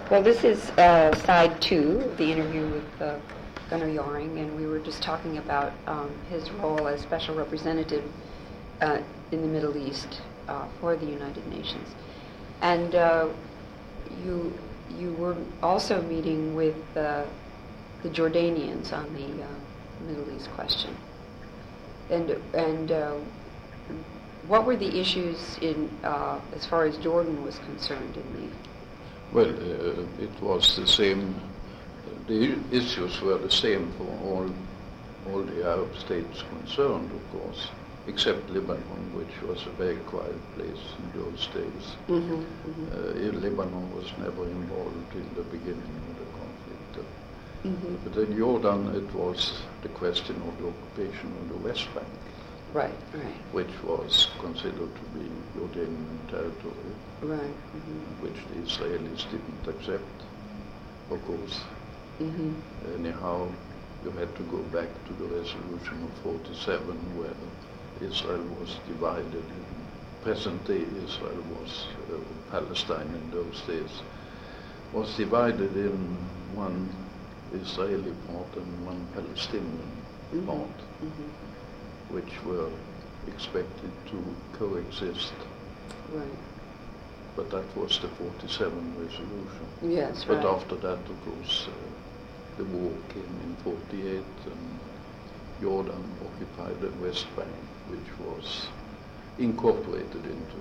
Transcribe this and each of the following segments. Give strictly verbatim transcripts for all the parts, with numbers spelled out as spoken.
Well, this is uh, side two of the interview with uh, Gunnar Jarring, and we were just talking about um, his role as special representative uh, in the Middle East uh, for the United Nations. And uh, you you were also meeting with uh, the Jordanians on the uh, Middle East question. And and uh, what were the issues in uh, as far as Jordan was concerned in the Well, uh, it was the same, the issues were the same for all all the Arab states concerned, of course, except Lebanon, which was a very quiet place in those days. Mm-hmm, mm-hmm. Uh, Lebanon was never involved in the beginning of the conflict. Mm-hmm. But in Jordan, it was the question of the occupation of the West Bank, Right, right, which was considered to be Jordanian territory. right. Mm-hmm. Which the Israelis didn't accept, of course. Mm-hmm. Anyhow, you had to go back to the resolution of forty-seven, where Israel was divided. In present-day Israel was, uh, Palestine in those days, was divided in one Israeli part and one Palestinian Mm-hmm. part, Mm-hmm. which were expected to coexist. Right. But that was the forty-seven resolution. Yes, But right. after that, of course, uh, the war came in forty-eight, and Jordan occupied the West Bank, which was incorporated into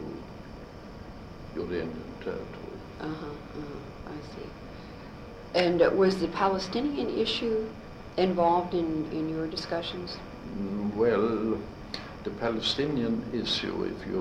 Jordanian territory. Uh-huh, uh-huh, I see. And uh, was the Palestinian issue involved in, in your discussions? Mm, Well, the Palestinian issue, if you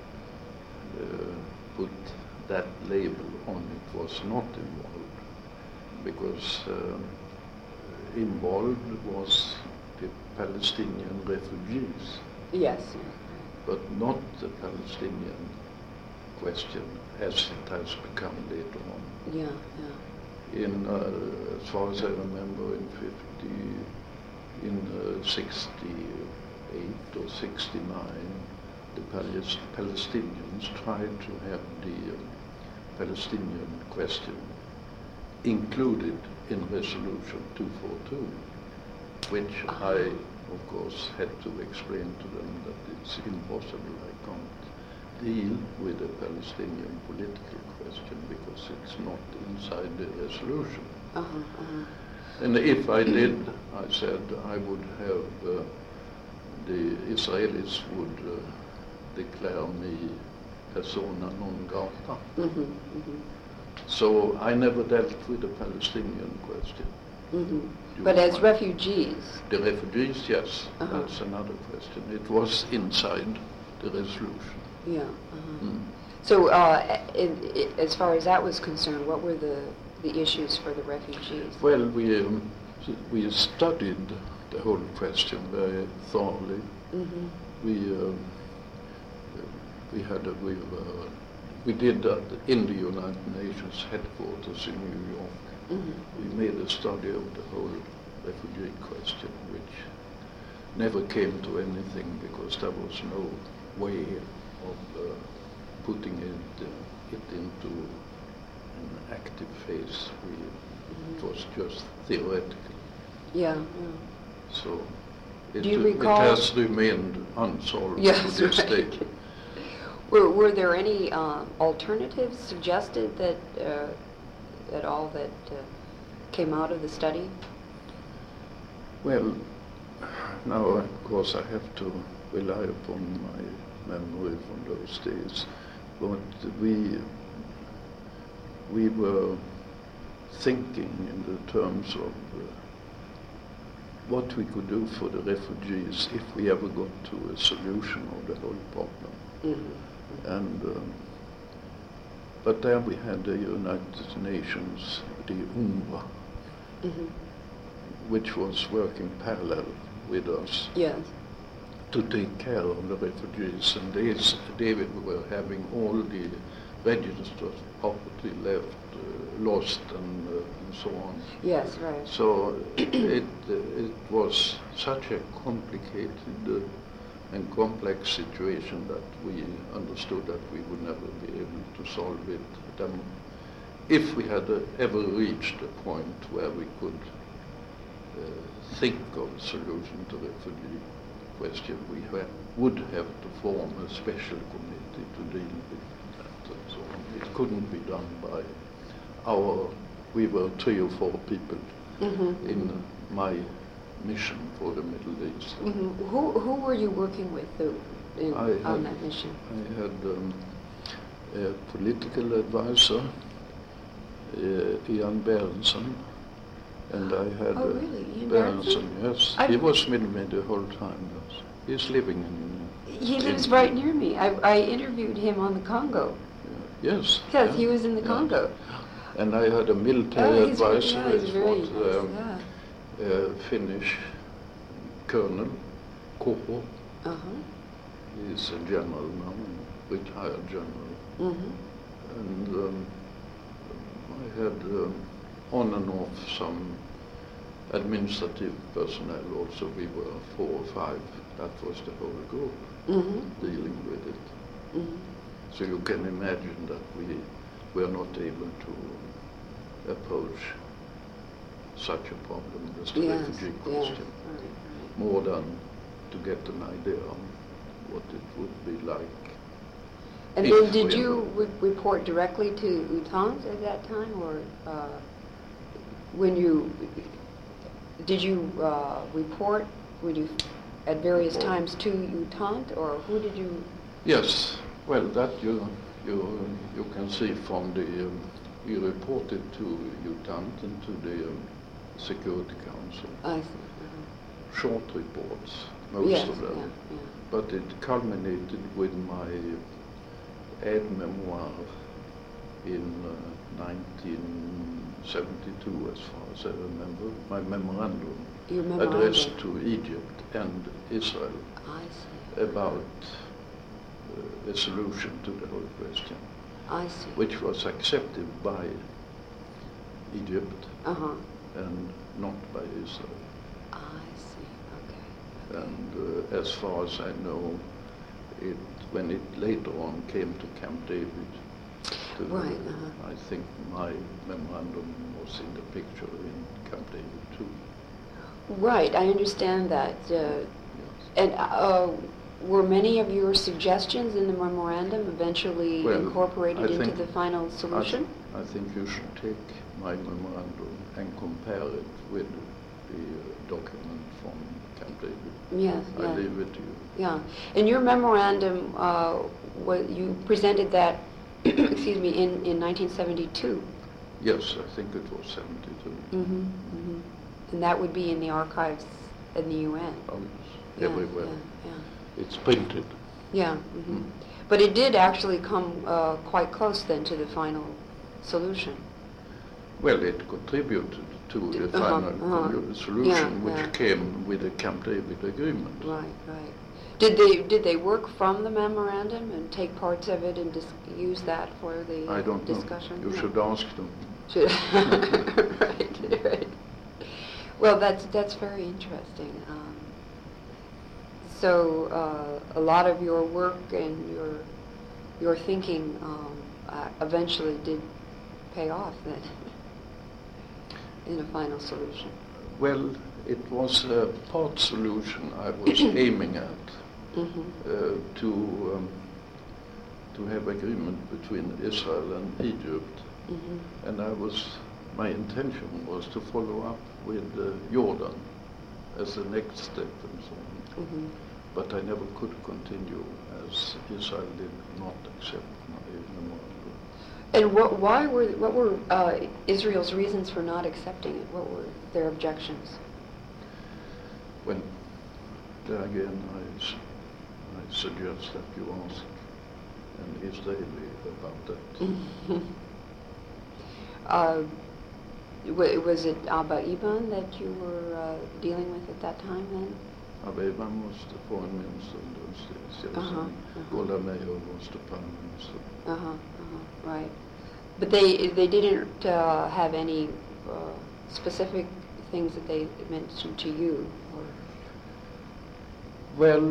uh, put that label on it, was not involved, because uh, involved was the Palestinian refugees, Yes. but not the Palestinian question as it has become later on. Yeah, yeah. In, uh, as far as I remember, in fifty, in uh, sixty-eight or sixty-nine, the Palis- Palestinians tried to have the um, Palestinian question included in Resolution two forty-two, which Uh-huh. I, of course, had to explain to them that it's impossible. I can't deal with the Palestinian political question because it's not inside the resolution. Uh-huh, uh-huh. And if I did, I said I would have uh, the Israelis would uh, declare me persona non grata. Mm-hmm, mm-hmm, So I never dealt with the Palestinian question. mm-hmm. You But will as find- refugees? The refugees, yes, Uh-huh. that's another question. It was inside the resolution. Yeah. Uh-huh. Mm. So uh, in, i as far as that was concerned, what were the, the issues for the refugees? Well, we um, we studied the whole question very thoroughly. Mm-hmm. We um, we had a, we were, we did that in the United Nations headquarters in New York. Mm-hmm. We made a study of the whole refugee question, which never came to anything because there was no way of uh, putting it uh, it into an active phase. We, Mm-hmm. It was just theoretical. Yeah, yeah. So it, Do you uh, recall- it has remained unsolved Yes, to this right. day. Were, were there any uh, alternatives suggested that uh, at all that uh, came out of the study? Well, now of course I have to rely upon my memory from those days, but we we were thinking in the terms of uh, what we could do for the refugees if we ever got to a solution of the whole problem. Mm-hmm. And um, but there we had the United Nations, the UNRWA, Mm-hmm. which was working parallel with us Yes. to take care of the refugees, and they, s- they were having all the registered property left, uh, lost, and, uh, and so on. Yes, right. So it uh, it was such a complicated uh, and complex situation that we understood that we would never be able to solve it. Then if we had uh, ever reached a point where we could uh, think of a solution to the refugee question, we ha- would have to form a special committee to deal with that and so on. It couldn't be done by our, we were three or four people mm-hmm. in my mission for the Middle East. Mm-hmm. Who, who were you working with uh, in, had, on that mission? I had um, a political advisor, uh, Ian Berenson, and I had oh, really? Ian Berenson, yes. I've he was with me the whole time. Yes. He's living in... He in lives right near me. I, I interviewed him on the Congo. Yeah. Yes. Yes, yeah. he was in the yeah. Congo. And I had a military oh, he's advisor, yeah, he's it very was nice, um, yeah. uh, Finnish colonel, Koho. Uh-huh. He's a general now, retired general. Mm-hmm. And um, I had um, on and off some administrative personnel also. We were four or five. That was the whole group mm-hmm. dealing with it. Mm-hmm. So you can imagine that we were not able to approach such a problem as the yes, refugee yes. question, Right, right. more than to get an idea on what it would be like. And then did you re- report directly to U T A N at that time, or uh, when you, did you uh, report, were you at various report. times to U T A N, or who did you? Yes, well that you you you can see from the, um, we reported to U T A N and to the um, Security Council. I see. Uh-huh. Short reports, most yes, of them. Yeah, yeah. But it culminated with my aide memoir in uh, nineteen seventy-two, as far as I remember, my memorandum, Your memorandum. addressed to Egypt and Israel I see. about uh, a solution to the whole question, I see. which was accepted by Egypt Uh-huh. and not by Israel. I see. Okay. okay. And uh, as far as I know, it when it later on came to Camp David, to, Right, uh-huh. I think my memorandum was in the picture in Camp David too. Right, I understand that. Uh, Yes. and uh, were many of your suggestions in the memorandum eventually Well, incorporated I into think- the final solution? I, th- I think you should take my memorandum and compare it with the uh, document from Camp David. Yes, I yeah. leave it to you. Yeah. In your memorandum, uh, what, you presented that, excuse me, in, in nineteen seventy-two. Yes, I think it was seventy-two. Mm-hmm, mm-hmm. And that would be in the archives in the U N. Oh, yes, Yeah, everywhere. Yeah, yeah. It's printed. Yeah. Mm-hmm. Mm. But it did actually come uh, quite close then to the final solution. Well, it contributed to the Uh-huh, final uh-huh. con- solution, Yeah, which yeah. came with the Camp David agreement. Right, right. Did they did they work from the memorandum and take parts of it and dis- use that for the I don't discussion? know. You No. should ask them. Should right, right. Well, that's that's very interesting. Um, so uh, a lot of your work and your your thinking um, uh, eventually did pay off then in a final solution. Well, it was a part solution I was aiming at, Mm-hmm. uh, to um, to have agreement between Israel and Egypt, Mm-hmm. and I was my intention was to follow up with uh, Jordan as the next step and so on. Mm-hmm. But I never could continue as Israel did not accept my memorandum. And what, why were what were uh, Israel's reasons for not accepting it? What were their objections? Well, there again, I, s- I suggest that you ask an Israeli about that. uh, wa- was it Abba Eban that you were uh, dealing with at that time then? Abba Eban was the foreign minister in those days, yes, Uh-huh, and uh-huh. Golda Meir was the prime minister. Uh-huh, uh-huh, right. But they they didn't uh, have any uh, specific things that they mentioned to you, or Well,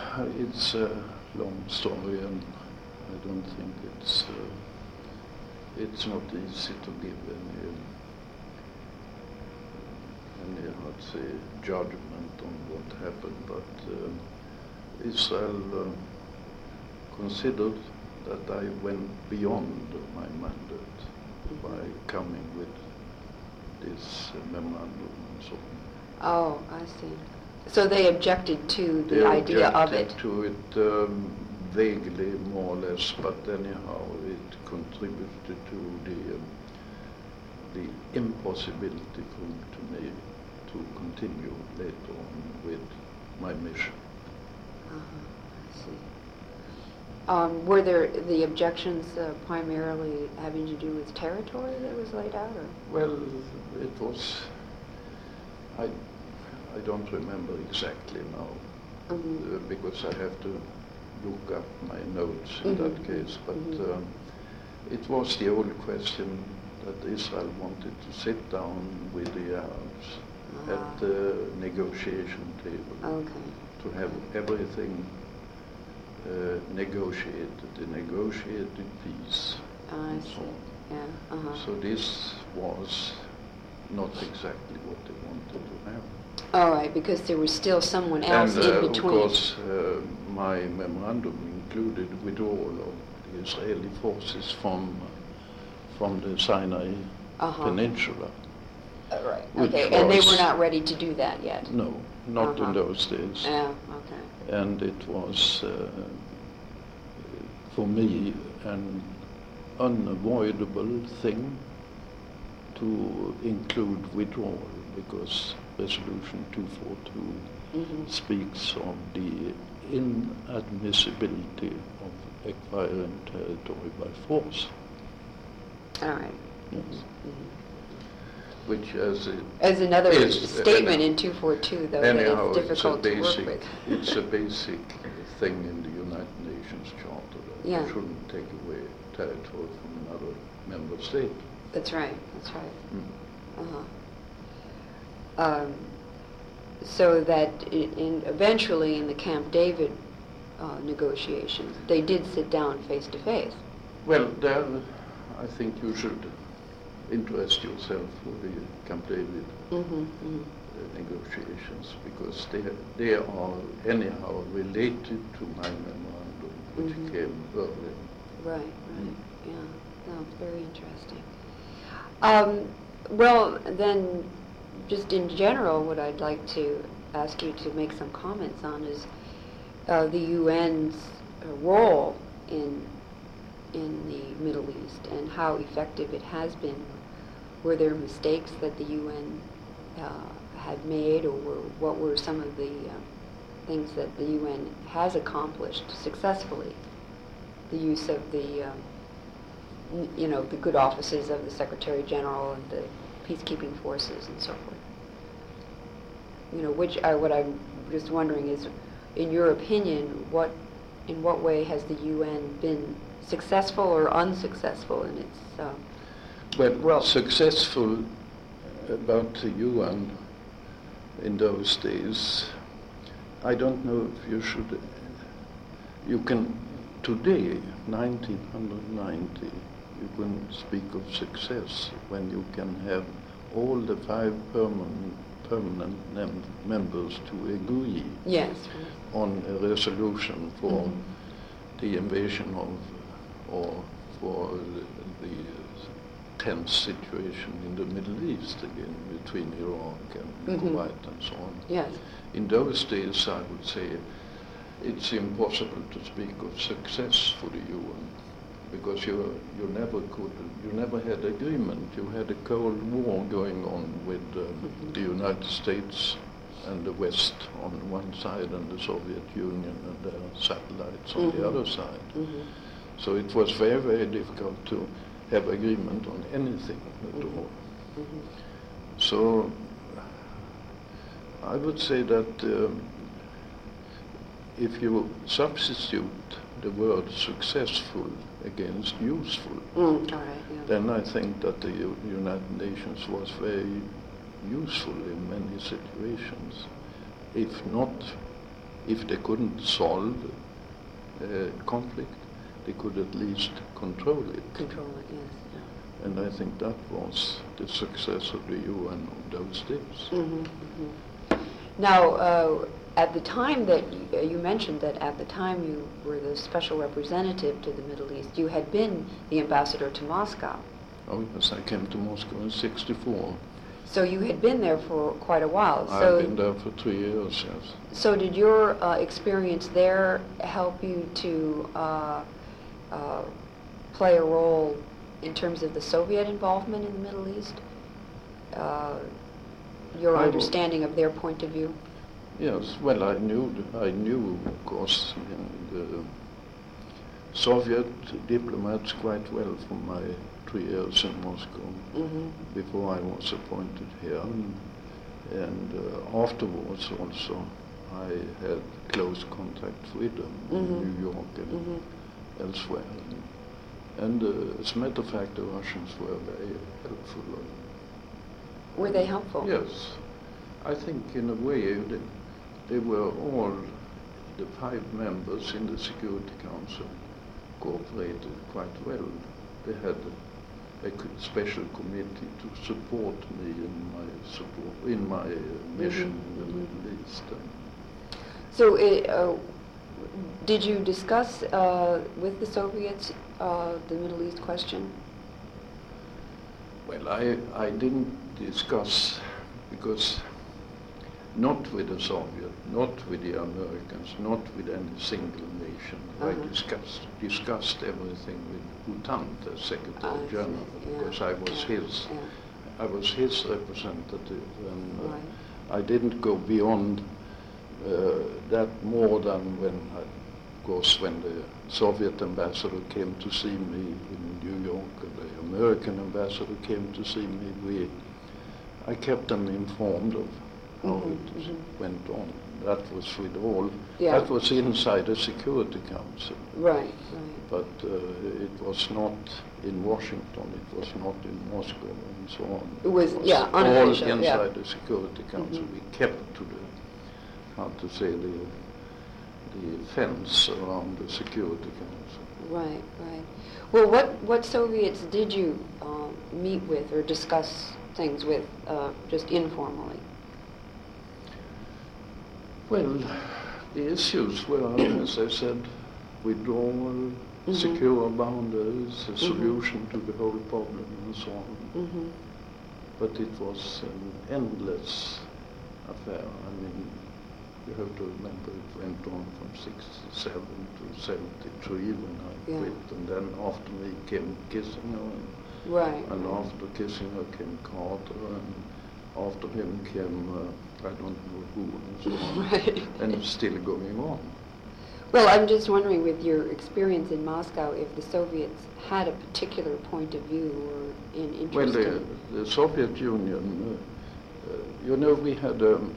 it's a long story, and I don't think it's uh, it's not easy to give any, any, I'd say, judgment on what happened, but uh, Israel uh, considered that I went beyond my mandate by coming with this uh, memorandum and so on. Oh, I see. So they objected to the They idea of it. objected to it um, vaguely, more or less, but anyhow, it contributed to the um, the impossibility for to me to continue later on with my mission. Uh-huh, I see. Um, were there the objections uh, primarily having to do with territory that was laid out, or? Well, it was. I I don't remember exactly now, Mm-hmm. uh, because I have to look up my notes in Mm-hmm. that case. But Mm-hmm. um, it was the old question that Israel wanted to sit down with the Arabs Ah. at the negotiation table Okay. to have everything uh, negotiated, the negotiated peace. I and so see. on. Yeah. Uh-huh. So this was not exactly what they wanted to have. All right, because there was still someone else and uh, in between. Of course, uh, my memorandum included withdrawal of the Israeli forces from from the Sinai Uh-huh. Peninsula. Uh, right. which Okay, and they was- were not ready to do that yet. No, not Uh-huh. in those days. Yeah. Okay. And it was, uh, for me, an unavoidable thing to include withdrawal, because Resolution two forty-two Mm-hmm. speaks of the inadmissibility of acquiring territory by force, All right. yes. Mm-hmm. Which, as it As another is, statement uh, in two forty-two, though, that anyhow, it's it's a difficult to work basic, with. it's a basic thing in the United Nations Charter that Yeah. you shouldn't take away territory from another member state. That's right. That's right. Mm. Uh-huh. Um, so that i- in eventually in the Camp David uh, negotiations, they did sit down face to face. Well, there, I think you should interest yourself for the Camp David Mm-hmm. Mm-hmm. uh, negotiations, because they they are anyhow related to my memorandum, which Mhm. came earlier. Right. Right. Mm. Yeah. No, it's very interesting. Um, well, then, just in general, what I'd like to ask you to make some comments on is uh, the U N's uh, role in in the Middle East and how effective it has been. Were there mistakes that the U N uh, had made, or were, what were some of the uh, things that the U N has accomplished successfully? The use of the um, n- you know, the good offices of the Secretary General and the peacekeeping forces and so forth. You know, which I, what I'm just wondering is, in your opinion, what, in what way has the U N been successful or unsuccessful in its? Uh, Well, Well- successful about the U N in those days, I don't know if you should, you can, today, nineteen ninety, you can speak of success when you can have all the five permanent, permanent mem- members to agree yes. on a resolution for Mhm. the invasion of, or for the, the tense situation in the Middle East again, between Iraq and Mhm. Kuwait and so on. Yes. In those days, I would say it's impossible to speak of success for the U N, because you you never could, you never had agreement. You had a Cold War going on with um, Mhm. the United States and the West on one side, and the Soviet Union and their satellites on Mhm. the other side. Mm-hmm. So it was very, very difficult to have agreement on anything at Mhm. all. Mm-hmm. So I would say that um, if you substitute the word successful against useful, Mm, all right. Yeah. then I think that the U- United Nations was very useful in many situations. If not, if they couldn't solve uh, conflict, they could at least control it. Control it, yes. Yeah. And I think that was the success of the U N of those days. Mm-hmm, mm-hmm. Now, uh, at the time that you, uh, you mentioned that at the time you were the special representative to the Middle East, you had been the ambassador to Moscow. Oh yes, I came to Moscow in sixty-four. So you had been there for quite a while. I've So, been there for three years, yes. so did your uh, experience there help you to uh, uh, play a role in terms of the Soviet involvement in the Middle East? Uh, your I understanding of their point of view? Yes, well, I knew, I knew, of course, you know, the Soviet diplomats quite well from my three years in Moscow Mm-hmm. before I was appointed here, and, and uh, afterwards also I had close contact with them Mhm. in New York and Mm-hmm. elsewhere. And uh, as a matter of fact, the Russians were very helpful. Were they helpful? Yes, I think in a way they, they were all, the five members in the Security Council cooperated quite well. They had a, a co- special committee to support me in my support in my uh, mission Mhm, in the mhm. Middle East. So, it, uh, did you discuss uh, with the Soviets uh, the Middle East question? Well, I I didn't discuss because not with the Soviet, not with the Americans, not with any single nation. I Uh-huh. discussed discussed everything with Hutant, the Secretary I see, General, yeah, because I was yeah, his yeah. I was his representative, and uh, Right. I didn't go beyond uh, that more than when, I, of course, when the Soviet ambassador came to see me in New York, and the American ambassador came to see me. We, I kept them informed of how Mhm, it mhm. went on. That was with all. Yeah. That was inside the Security Council, Right, right. but uh, it was not in Washington. It was not in Moscow, and so on. It was, yeah, all unofficial, inside yeah. the Security Council. Mhm. We kept to the, how to say, the the fence around the Security Council. Right, right. Well, what, what Soviets did you um, meet with or discuss things with, uh, just informally? Well, the issues were, as I said, withdrawal, Mhm. secure boundaries, a Mhm. solution to the whole problem, and so on. Mm-hmm. But it was an endless affair. I mean, you have to remember it went on from sixty-seven to seventy-three when I Yeah. quit, and then after me came Kissinger, and, Right. and after Kissinger came Carter, and after him came, uh, I don't know who, and so on. Right. And it's still going on. Well, I'm just wondering, with your experience in Moscow, if the Soviets had a particular point of view or in interest Well, the, in... the Soviet Union, uh, uh, you know, we had, um,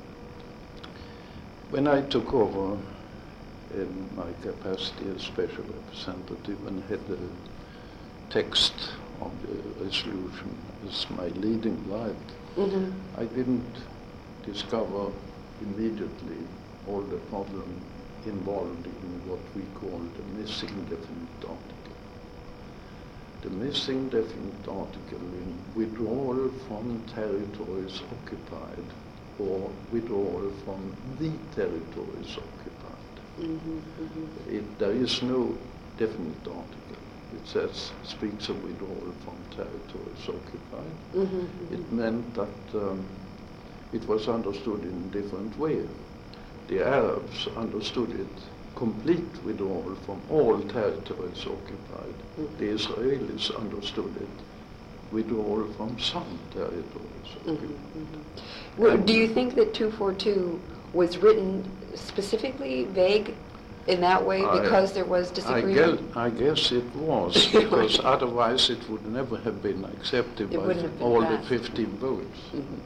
when I took over in my capacity as special representative and had the text of the resolution as my leading light, Mhm. I didn't discover immediately all the problem involved in what we call the missing definite article. The missing definite article in withdrawal from territories occupied or withdrawal from the territories occupied. Mhm, mhm. It, there is no definite article. It says, speaks of withdrawal from territories occupied. Mhm, mhm. It meant that um, it was understood in a different way. The Arabs understood it complete withdrawal from all territories occupied. Mhm. The Israelis understood it withdrawal from some territories Mhm, occupied. mhm. Well, do you think that two forty-two was written specifically vague in that way I- because there was I disagreement? guess, I guess it was, because otherwise it would never have been accepted It by wouldn't have been all the passed. fifteen votes. Mhm.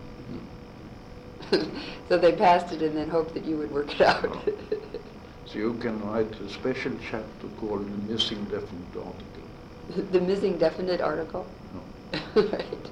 So they passed it and then hoped that you would work it out. So you can write a special chapter called the missing definite article. The missing definite article? No. Right.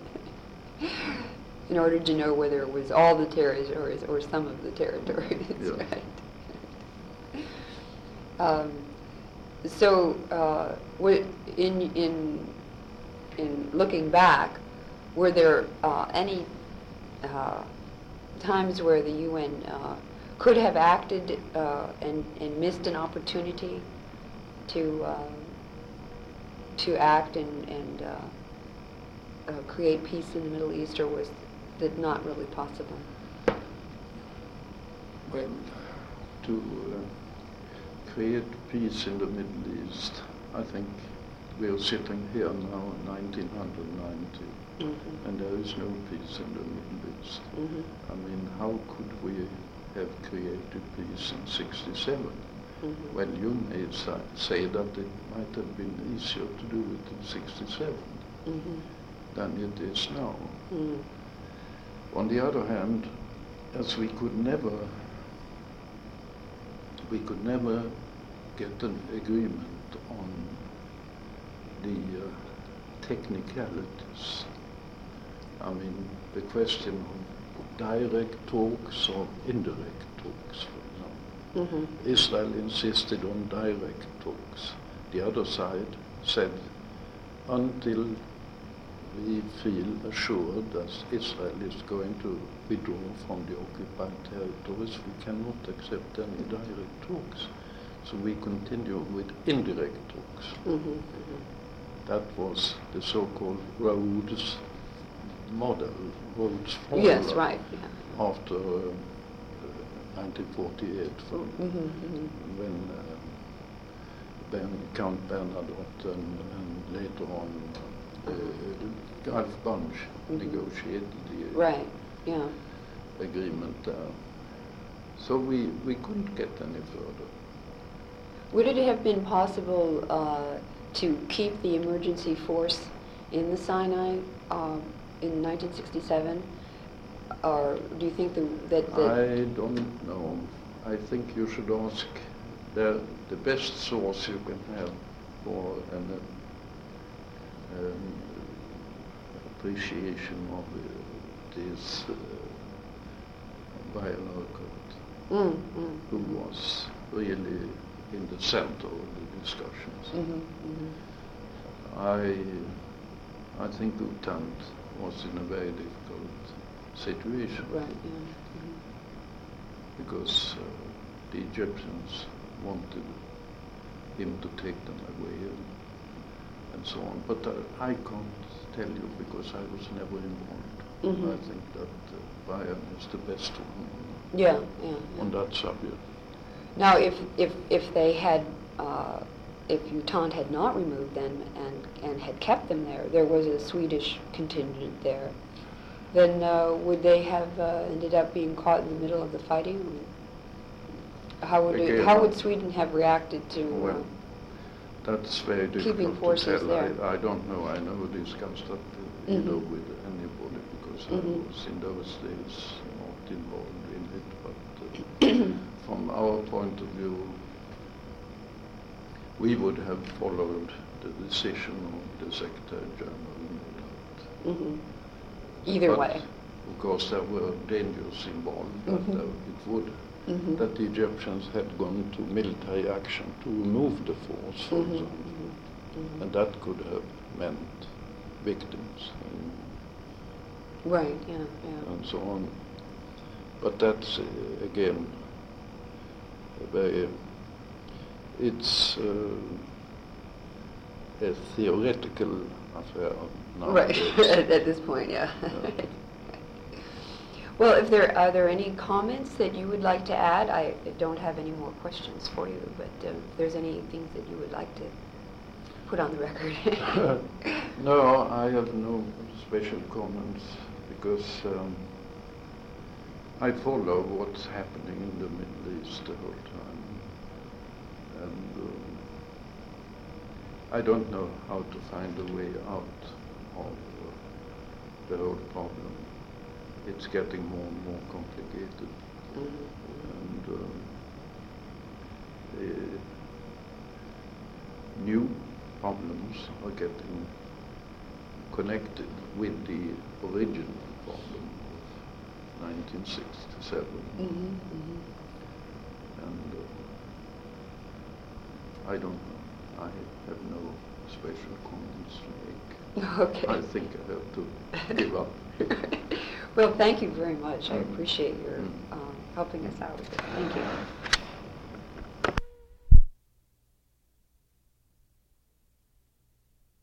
In order to know whether it was all the territories or some of the territories, Yeah. right? Um, so uh, wi- in in in looking back, were there uh, any uh, times where the U N uh, could have acted uh, and and missed an opportunity to uh, to act and and uh, uh, create peace in the Middle East, or was that not really possible? Well, to uh, create peace in the Middle East, I think we are sitting here now in nineteen ninety, mm-hmm. and there is no peace in the Middle East. Mm-hmm. I mean, how could we have created peace in sixty-seven? Mm-hmm. Well, you may say that it might have been easier to do it in sixty-seven mm-hmm. than it is now. Mm-hmm. On the other hand, as we could never we could never get an agreement on the uh, technicalities. I mean, the question of direct talks or indirect talks, for example. Mm-hmm. Israel insisted on direct talks. The other side said, until we feel assured that Israel is going to withdraw from the occupied territories, we cannot accept any direct talks. So we continue with indirect talks. Mm-hmm. Mm-hmm. That was the so-called Rhodes model, Rhodes formula. Yes, right. Yeah. After uh, nineteen forty-eight, from mm-hmm, mm-hmm. when uh, ben, Count Bernadotte and, and later on uh, the Gulf Bunch mm-hmm. negotiated the right. yeah. agreement there. So we, we couldn't get any further. Would it have been possible uh, to keep the emergency force in the Sinai uh, in nineteen sixty-seven? Or do you think the, that... The I don't know. I think you should ask the, the best source you can have for an uh, um, appreciation of uh, this uh, Weyer-Urquhart, mm, mm, who was really in the center of the discussions. Mm-hmm, mm-hmm. I, I think U Thant was in a very difficult situation. Right, yeah. Mm-hmm. Because uh, the Egyptians wanted him to take them away and, and so on. But uh, I can't tell you because I was never involved. Mm-hmm. I think that uh, Bayern is the best one yeah, yeah, yeah. on that subject. Now, if if if they had, uh, if U Thant had not removed them and and had kept them there, there was a Swedish contingent there. Then uh, would they have uh, ended up being caught in the middle of the fighting? How would it, how would Sweden have reacted to uh, well, that's very difficult keeping forces to tell. there? I, I don't know. I never discussed that uh, you mm-hmm. know, with anybody because mm-hmm. I was in those days not involved in it. But uh, from our point of view, we would have followed the decision of the Secretary General. Mm-hmm. Either but way. Of course, there were dangers involved that mm-hmm. uh, it would, mm-hmm. that the Egyptians had gone to military action to remove the force, for mm-hmm. example. Mm-hmm. And that could have meant victims. And, right, yeah, yeah. And so on. But that's, uh, again, a very, it's uh, a theoretical affair nowadays. Right, at this point, yeah. yeah. Well, if there are there any comments that you would like to add? I don't have any more questions for you, but uh, if there's any things that you would like to put on the record. No, I have no special comments because um, I follow what's happening in the Middle East the whole time. And um, I don't know how to find a way out of uh, the whole problem. It's getting more and more complicated. Mm-hmm. And um, uh, new problems are getting connected with the original problem of nineteen sixty-seven. Mm-hmm. Mm-hmm. And uh, I don't know. I have no special comments to make. Okay. I think I have to give up. Well, thank you very much. I Mm. appreciate your Mm. um, helping us out with it. Thank you.